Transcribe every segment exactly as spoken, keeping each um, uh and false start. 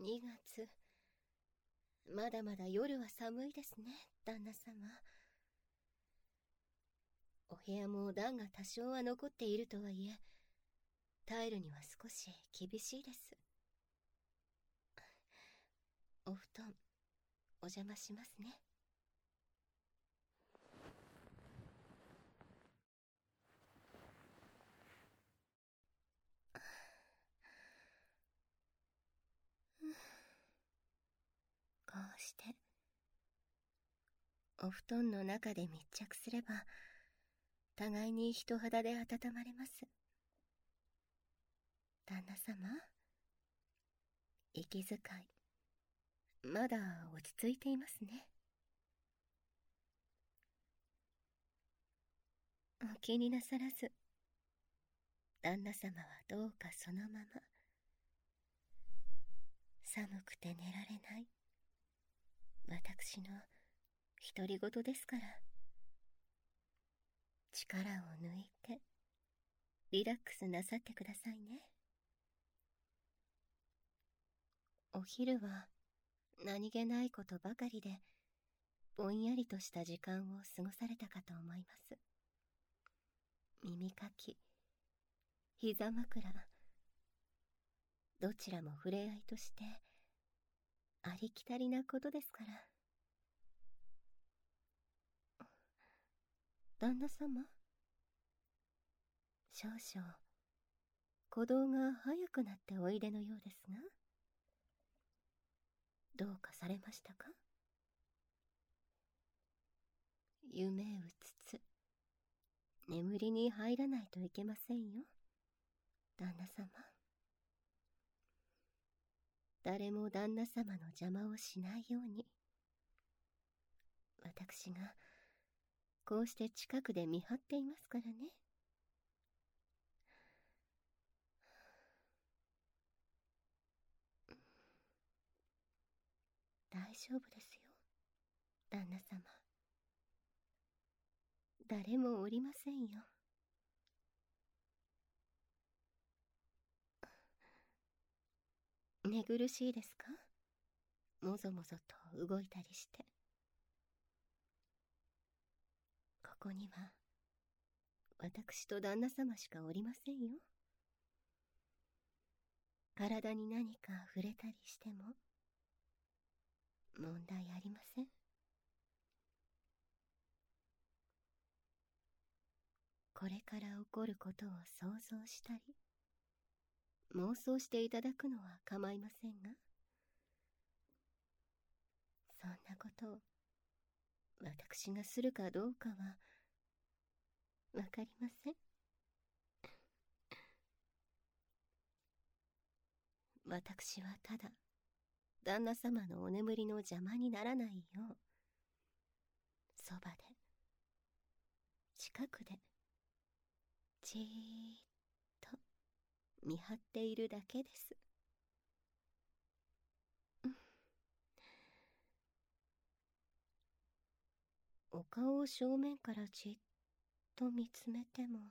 にがつ。まだまだ夜は寒いですね、旦那様。お部屋も暖が多少は残っているとはいえ、タイルには少し厳しいです。お布団、お邪魔しますね。こうしてお布団の中で密着すれば、互いに人肌で温まれます。旦那様、息遣いまだ落ち着いていますね。お気になさらず、旦那様はどうかそのまま。寒くて寝られない、私の独り言ですから。力を抜いてリラックスなさってくださいね。お昼は何気ないことばかりでぼんやりとした時間を過ごされたかと思います。耳かき、膝枕、どちらも触れ合いとしてありきたりなことですから。旦那様、少々鼓動が早くなっておいでのようですが、どうかされましたか？夢うつつ眠りに入らないといけませんよ、旦那様。誰も旦那様の邪魔をしないように、私がこうして近くで見張っていますからね。大丈夫ですよ、旦那様。誰もおりませんよ。寝苦しいですか？もぞもぞと動いたりして。ここには私と旦那様しかおりませんよ。体に何か触れたりしても問題ありません。これから起こることを想像したり妄想していただくのは構いませんが、そんなことを私がするかどうかはわかりません。私はただ旦那様のお眠りの邪魔にならないよう、そばで近くでじーっと見張っているだけです。お顔を正面からじっと見つめても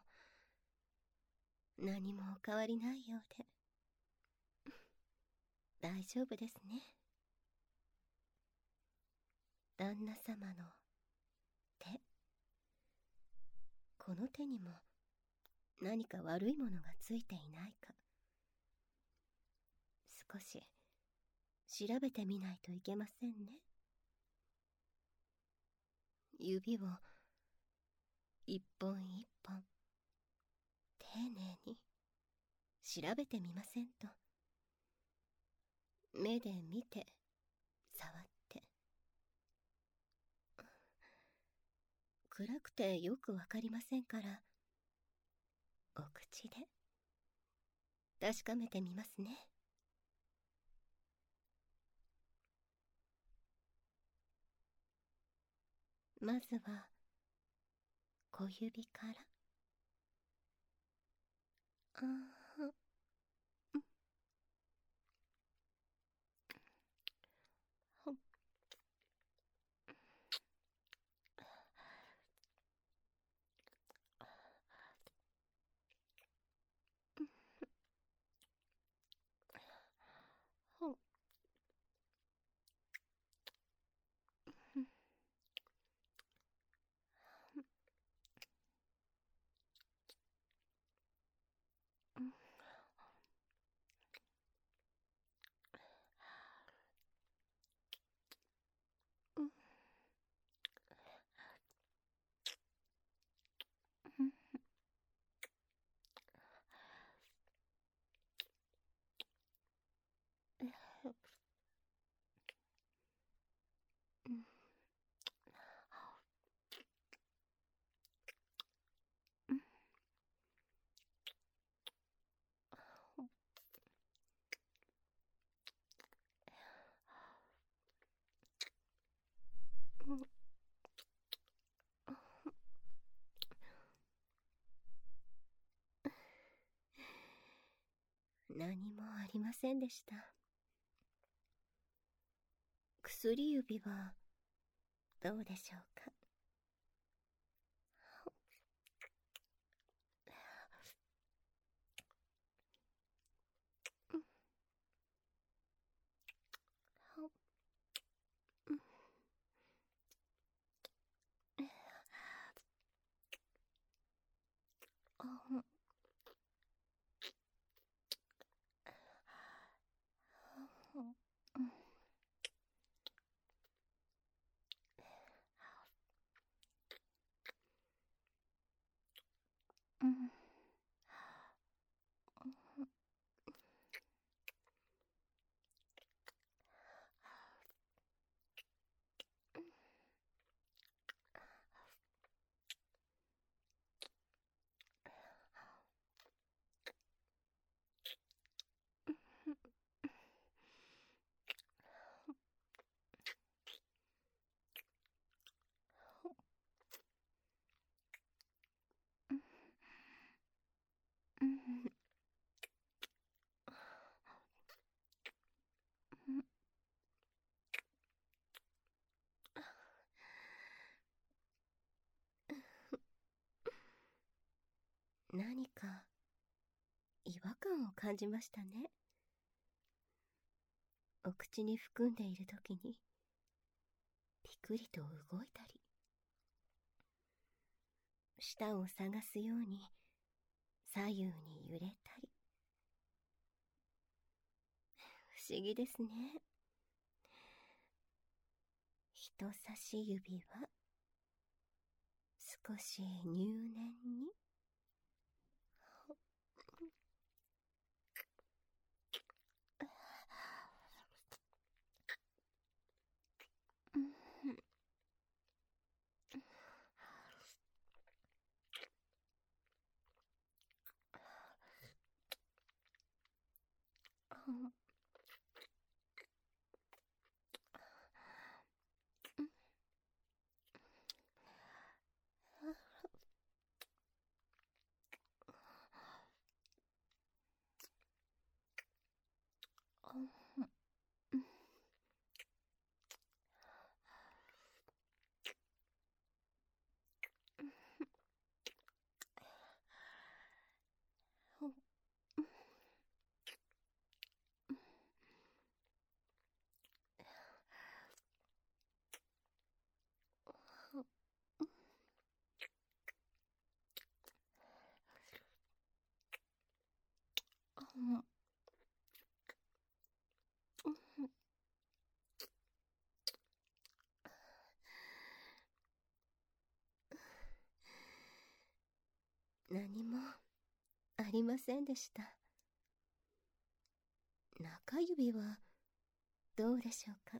何もお変わりないようで大丈夫ですね。旦那様の手、この手にも何か悪いものがついていないか、少し調べてみないといけませんね。指を一本一本丁寧に調べてみませんと。目で見て触って、暗くてよくわかりませんから、お口で確かめてみますね。まずは小指から。あー、ほっ、ほっ、 何もありませんでした。薬指はどうでしょうか。何か違和感を感じましたね。お口に含んでいるときにピクリと動いたり、舌を探すように左右に揺れたり。不思議ですね。人差し指は少し入念に。何もありませんでした。中指はどうでしょうか。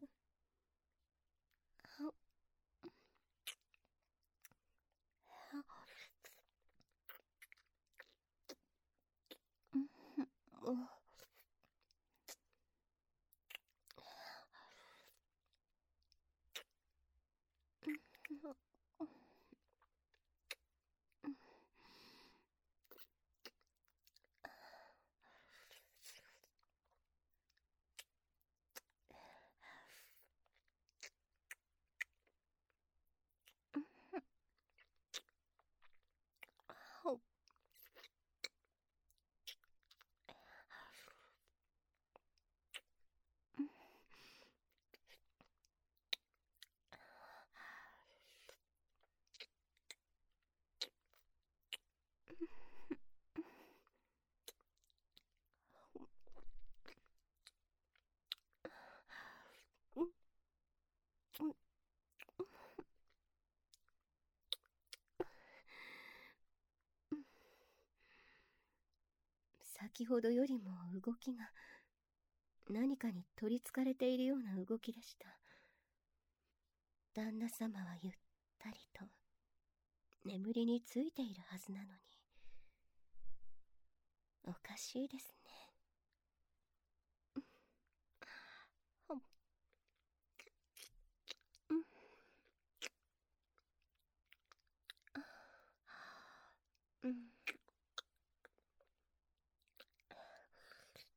先ほどよりも動きが何かに取りつかれているような動きでした。旦那様はゆったりと眠りについているはずなのに、おかしいですね。うん。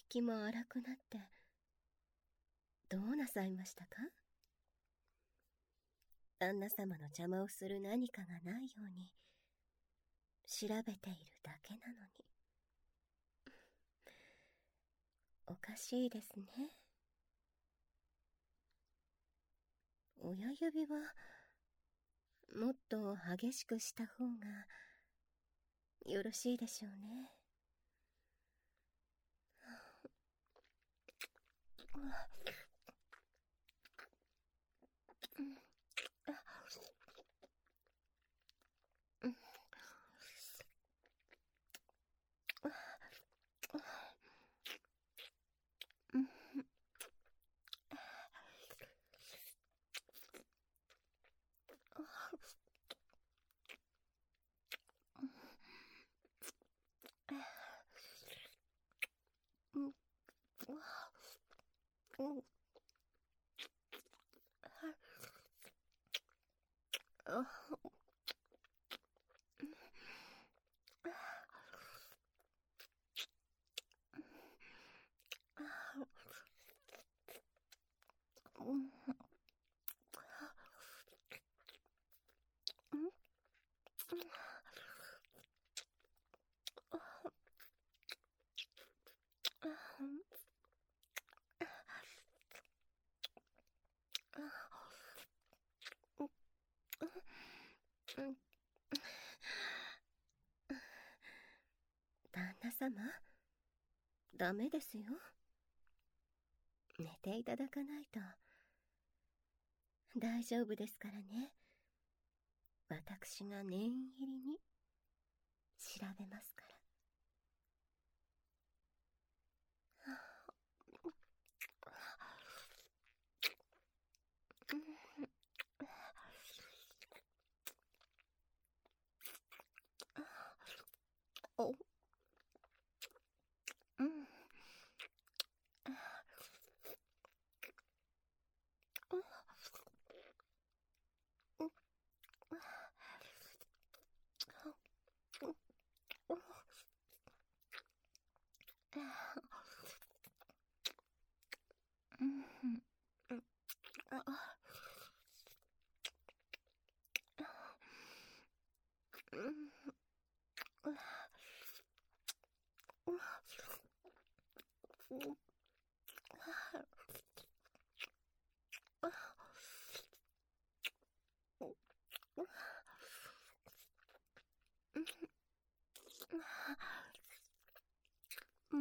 息も荒くなってどうなさいましたか？旦那様の邪魔をする何かがないように調べているだけなのに。おかしいですね。親指はもっと激しくした方がよろしいでしょうね。旦那様、ダメですよ。寝ていただかないと。大丈夫ですからね。私が念入りに調べますから。お、うん。うん。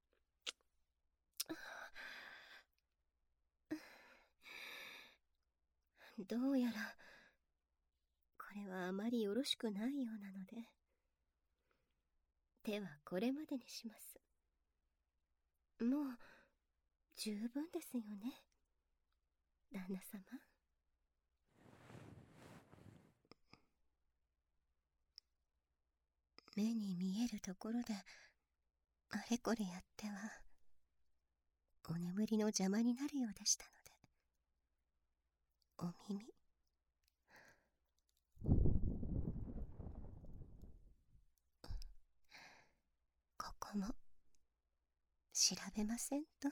どうやらこれはあまりよろしくないようなので、手はこれまでにします。もう十分ですよね、旦那様。目に見えるところであれこれやってはお眠りの邪魔になるようでしたので、お耳ここも調べませんと。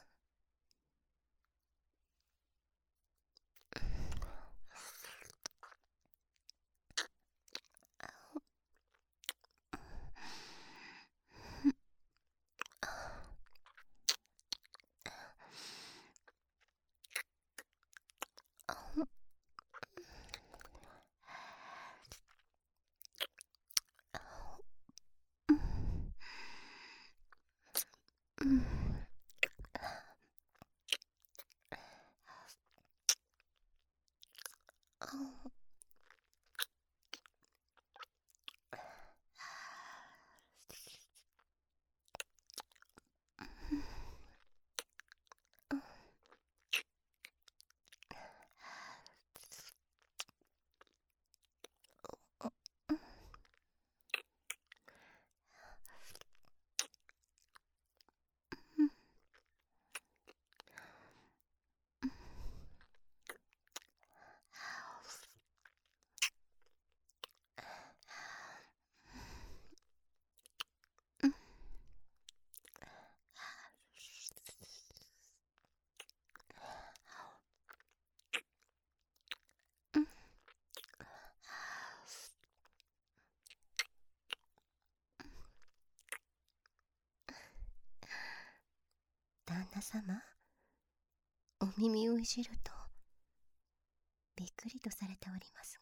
那様、お耳をいじるとびっくりとされております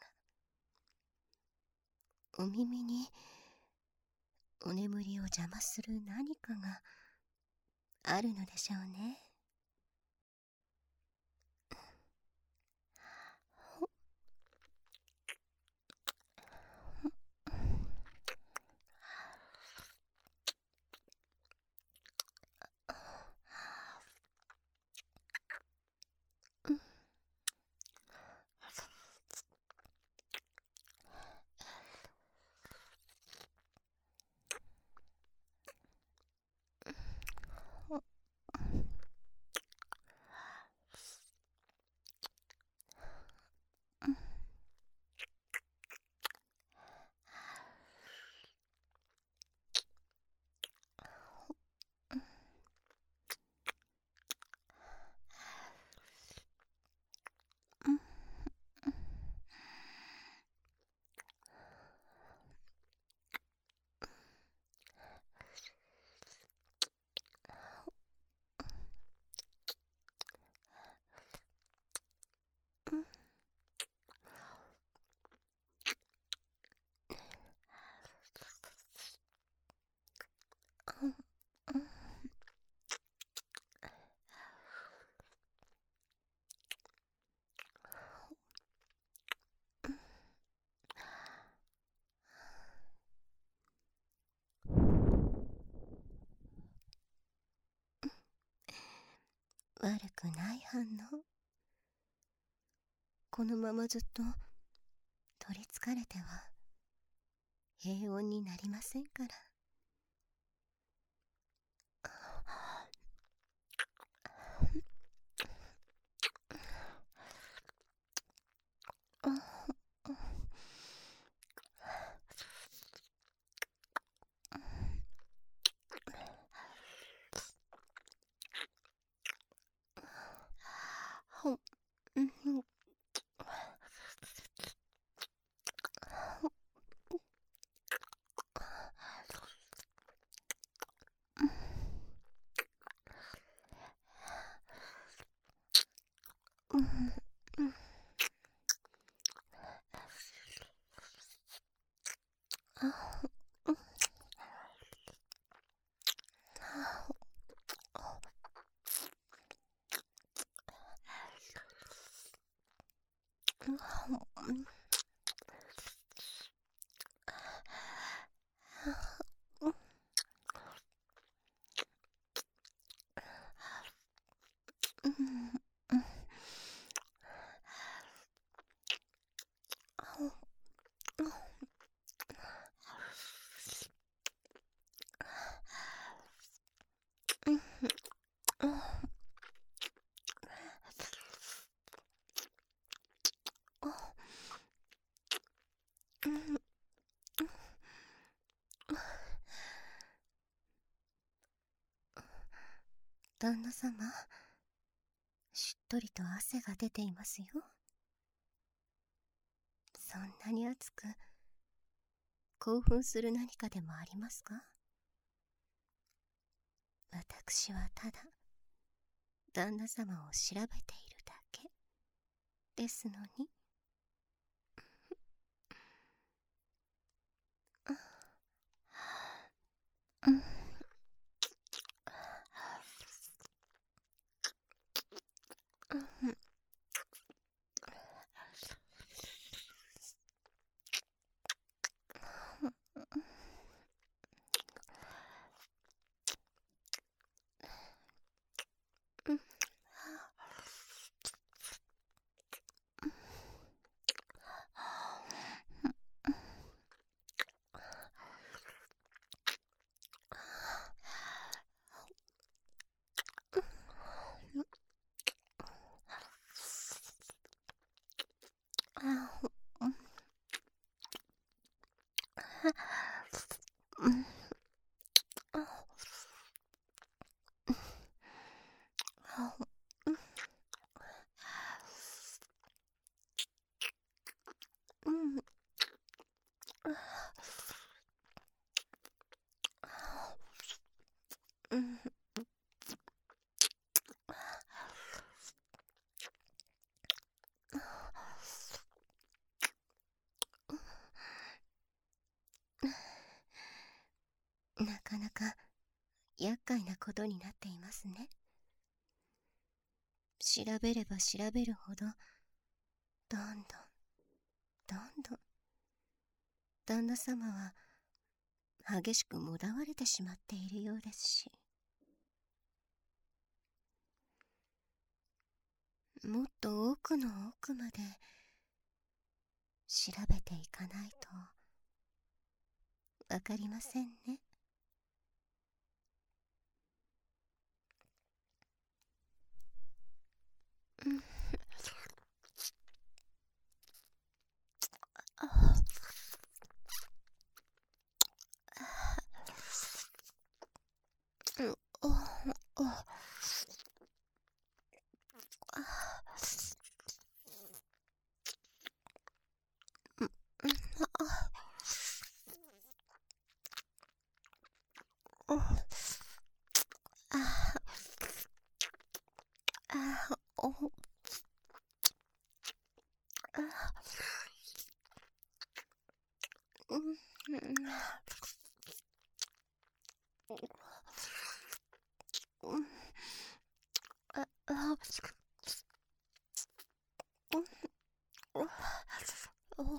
が、お耳にお眠りを邪魔する何かがあるのでしょうね。悪くない反応。このままずっと取りつかれては平穏になりませんから。ほん、うん、うん、旦那様、しっとりと汗が出ていますよ。そんなに熱く興奮する何かでもありますか？私はただ旦那様を調べているだけですのに。うん、うん、うん、 快なことになっていますね。調べれば調べるほど、どんどん、どんどん、旦那様は激しくもだわれてしまっているようですし、もっと奥の奥まで調べていかないとわかりませんね。うん。あうん、おおあうん、うん、あおああおあうん、うん、ああうん、お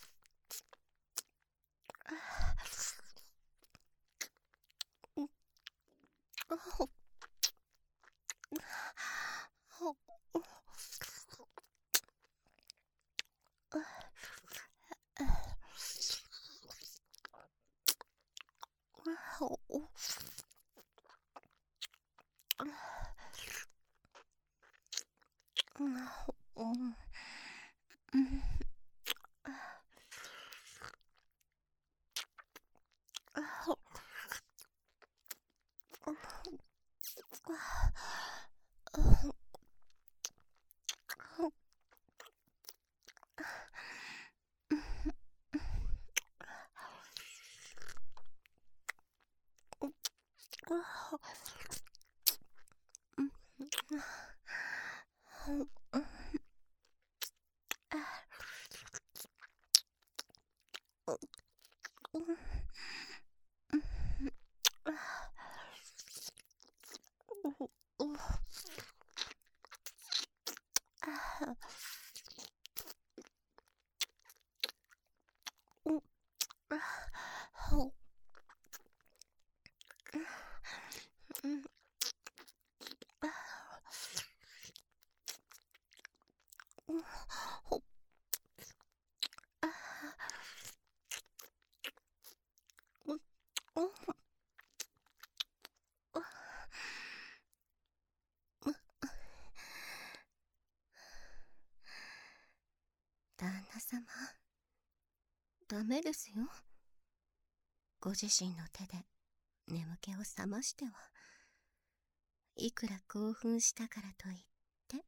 うん、あおおおうん、旦那様、ダメですよ。ご自身の手で眠気を覚ましては、いくら興奮したからといって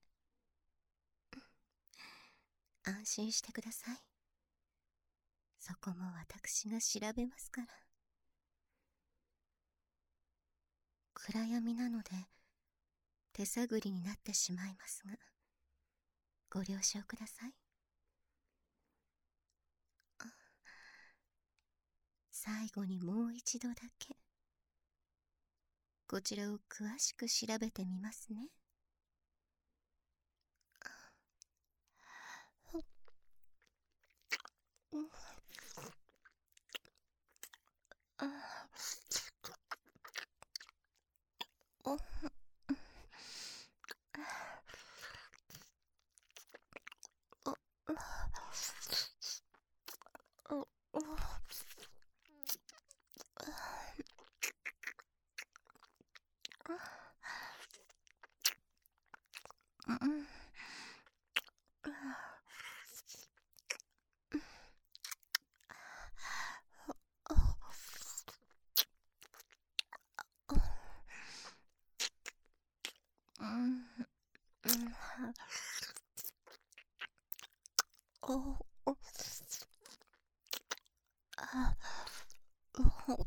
安心してください。そこも私が調べますから。暗闇なので手探りになってしまいますが、ご了承ください。最後にもう一度だけこちらを詳しく調べてみますね。あおおおうんうんおおあお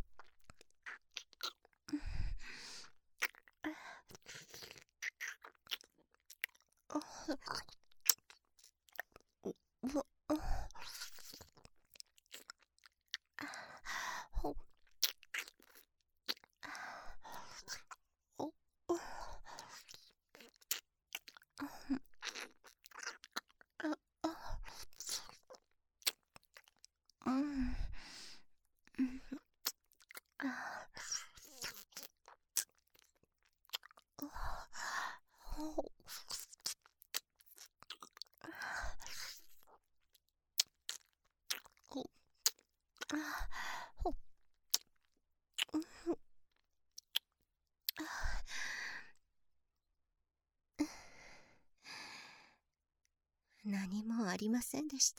何もありませんでした。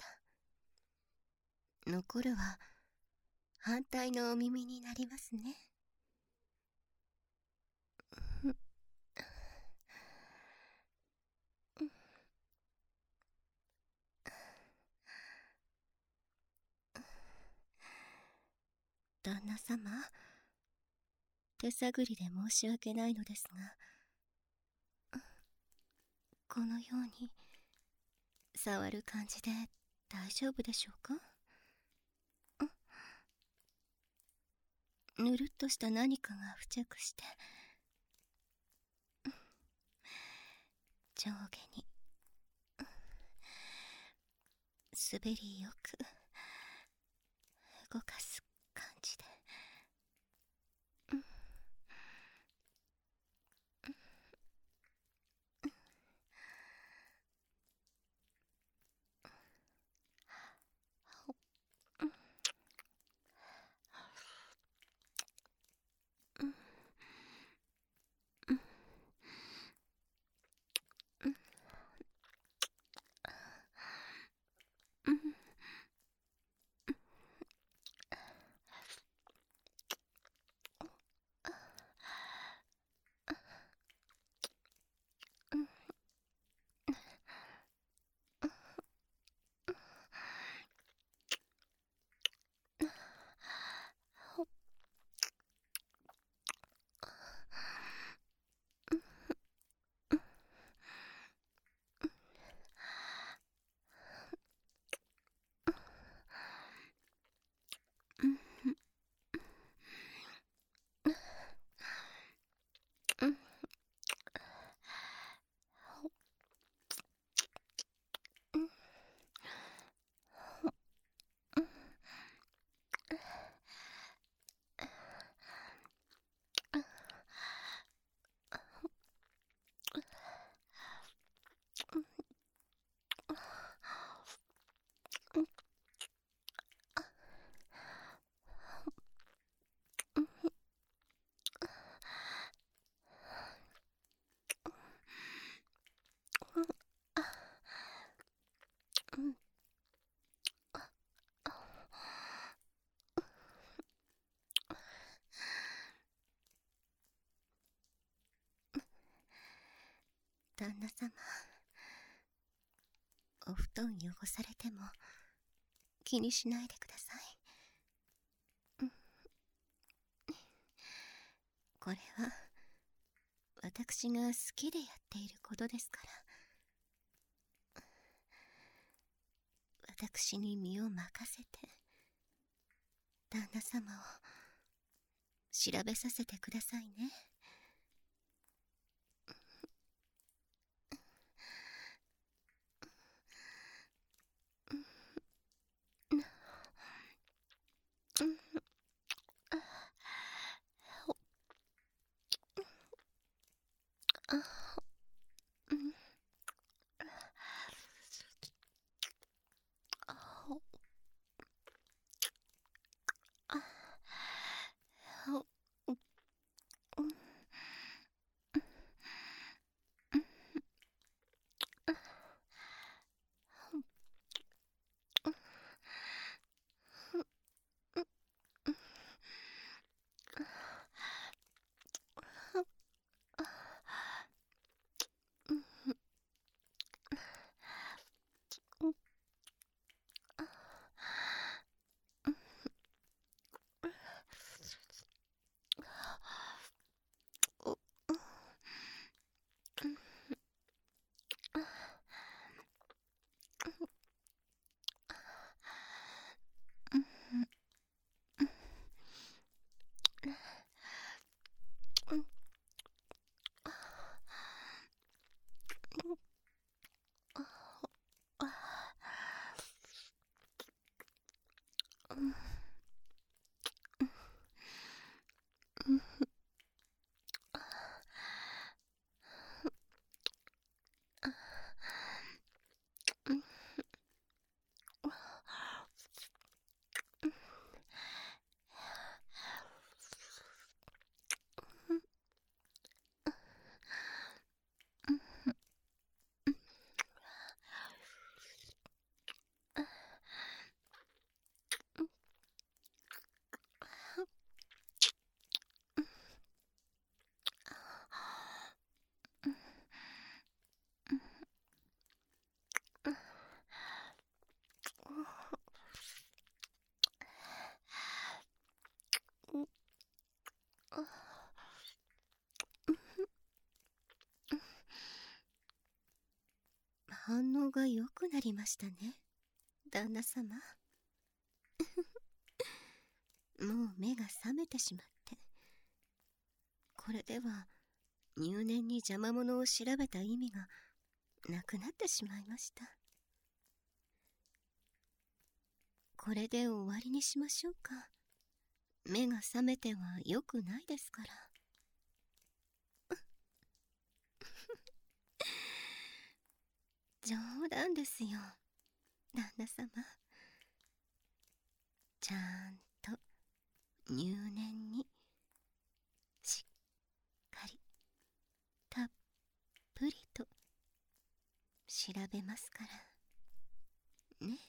残るは反対のお耳になりますね。旦那様、手探りで申し訳ないのですが、このように触る感じで大丈夫でしょうか？ぬるっとした何かが付着して、上下に滑りよく動かす感じで。旦那様、お布団汚されても気にしないでください。これは私が好きでやっていることですから。私に身を任せて旦那様を調べさせてくださいね。 反応が良くなりましたね、旦那様。もう目が覚めてしまって、これでは入念に邪魔者を調べた意味がなくなってしまいました。これで終わりにしましょうか。目が覚めては良くないですから。冗談ですよ、旦那様。ちゃんと入念にしっかりたっぷりと調べますからね。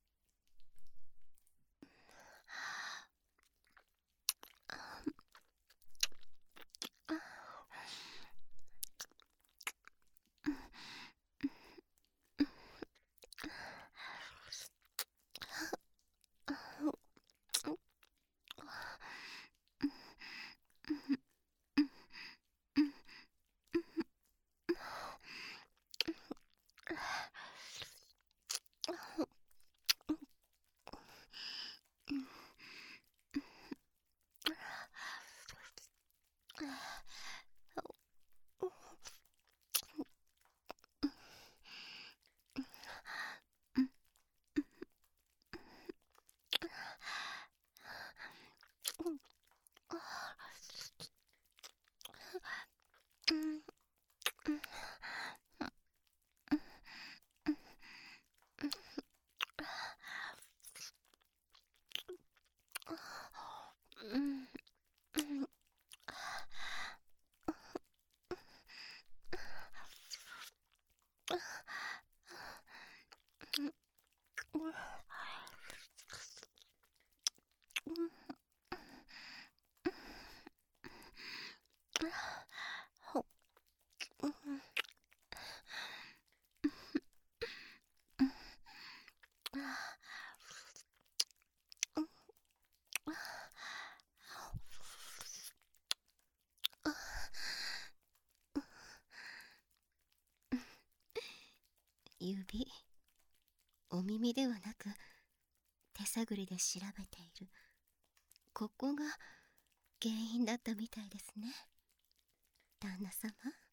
指、お耳ではなく手探りで調べているここが原因だったみたいですね、旦那様。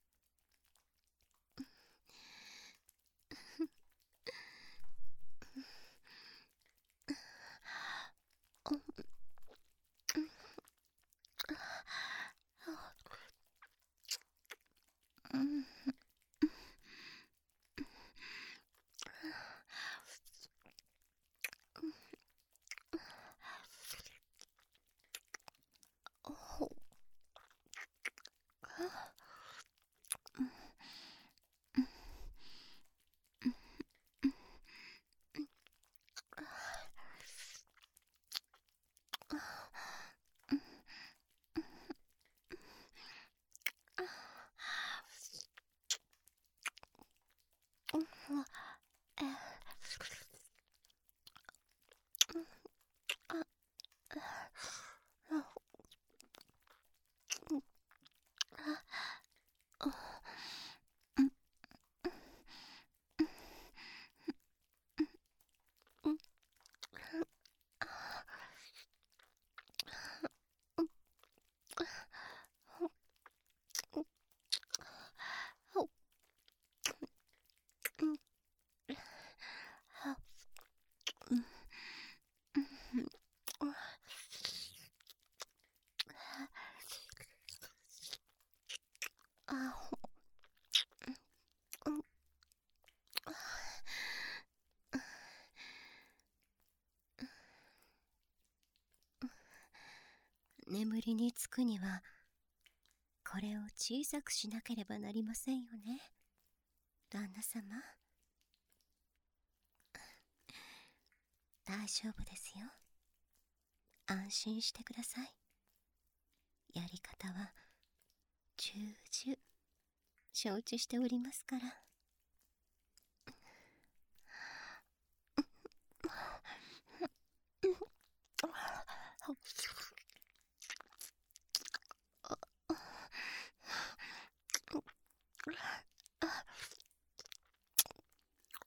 眠りにつくにはこれを小さくしなければなりませんよね、旦那様。大丈夫ですよ、安心してください。やり方は重々承知しておりますから。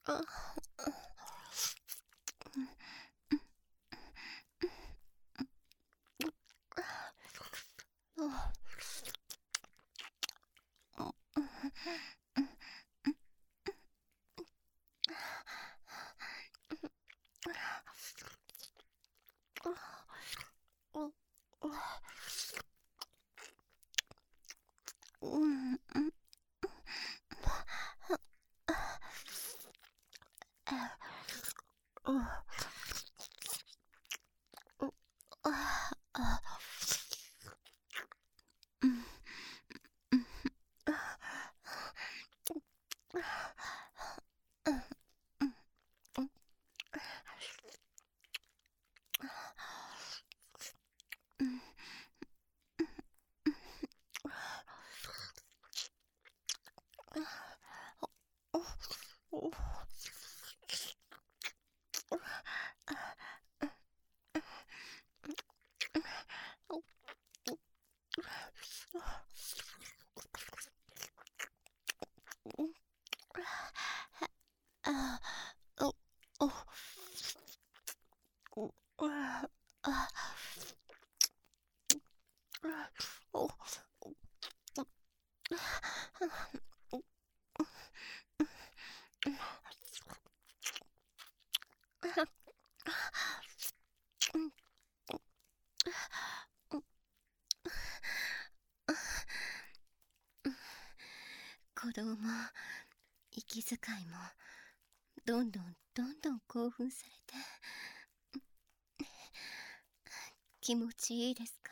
鼓動も息遣いもどんどんどんどん興奮されて気持ちいいですか？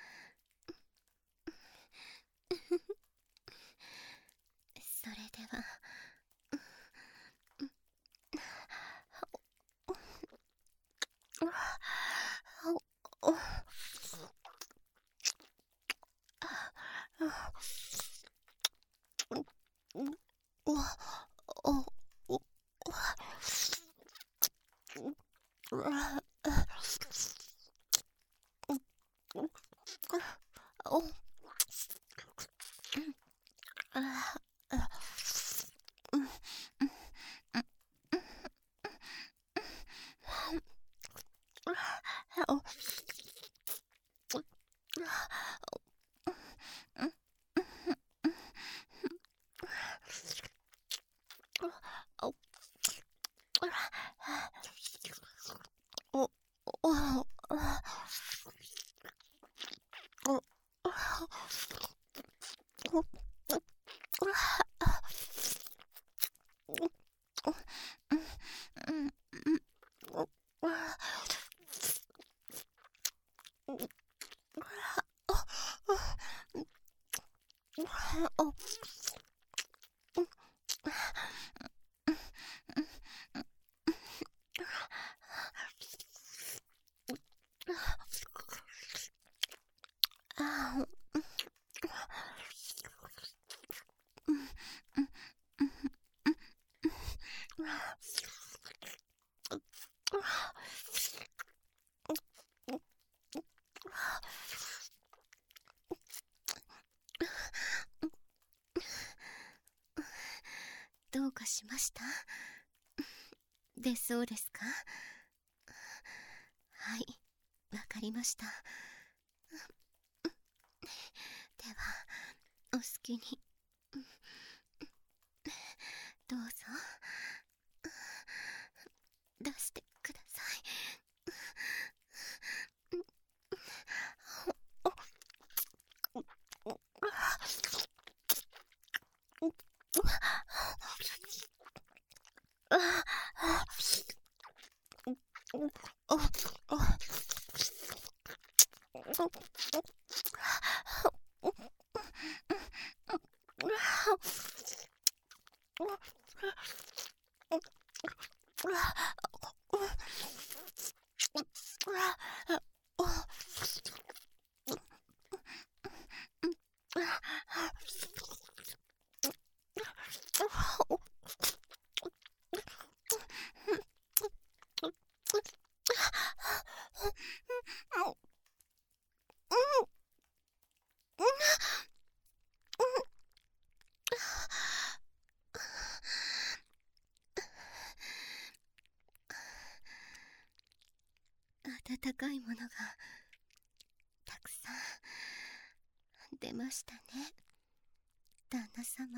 それではどうかしました？でそうですか？はい、わかりました。ではお好きにどうぞ出してください。 かいものがたくさん出ましたね、旦那様。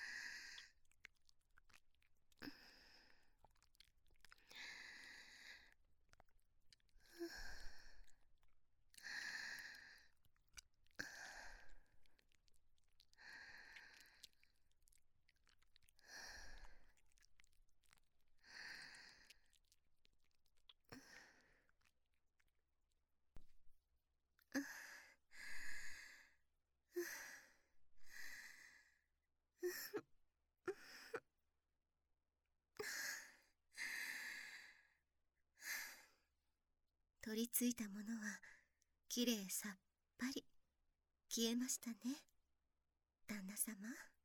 取り付いたものはきれいさっぱり消えましたね、旦那様。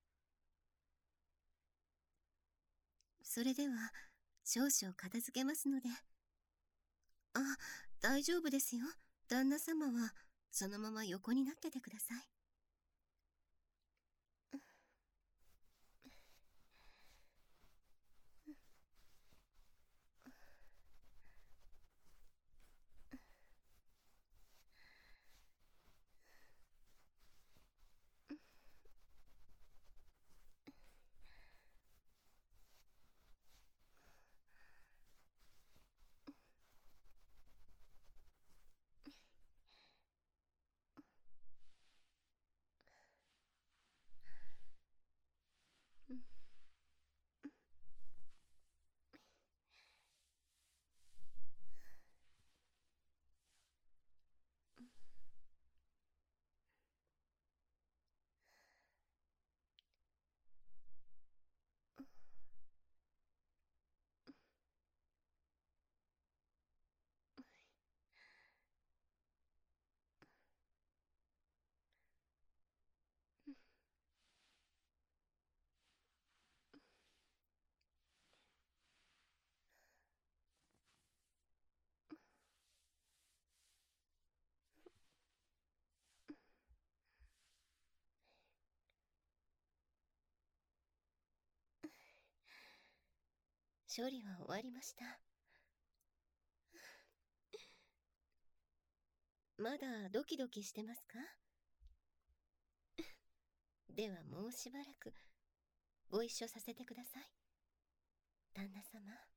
それでは少々片付けますので。あ、大丈夫ですよ。旦那様はそのまま横になっててください。処理は終わりました。まだドキドキしてますか？ではもうしばらくご一緒させてください、旦那様。